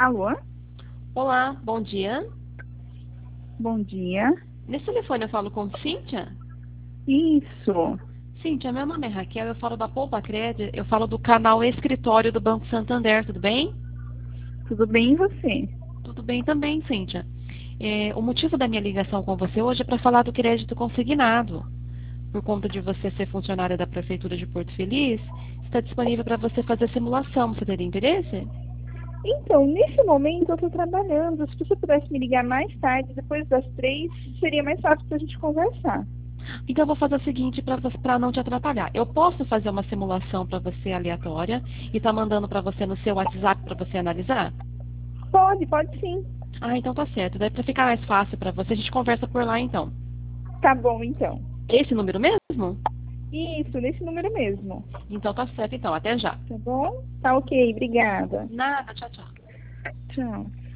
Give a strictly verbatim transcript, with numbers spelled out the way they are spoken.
Alô? Olá, bom dia. Bom dia. Nesse telefone eu falo com Cíntia? Isso. Cíntia, meu nome é Raquel, eu falo da Poupa Cred, eu falo do canal Escritório do Banco Santander, tudo bem? Tudo bem e você? Tudo bem também, Cíntia. É, o motivo da minha ligação com você hoje é para falar do crédito consignado. Por conta de você ser funcionária da Prefeitura de Porto Feliz, está disponível para você fazer simulação. Você teria interesse? Então, nesse momento eu estou trabalhando. Se você pudesse me ligar mais tarde, depois das três, seria mais fácil para a gente conversar. Então eu vou fazer o seguinte para não te atrapalhar. Eu posso fazer uma simulação para você aleatória e tá mandando para você no seu WhatsApp para você analisar? Pode, pode sim. Ah, então tá certo. Daí para ficar mais fácil para você, a gente conversa por lá então. Tá bom, então. Esse número mesmo? Isso, nesse número mesmo. Então tá certo então. Até já. Tá bom? Tá ok, obrigada. Nada, tchau, tchau. Tchau.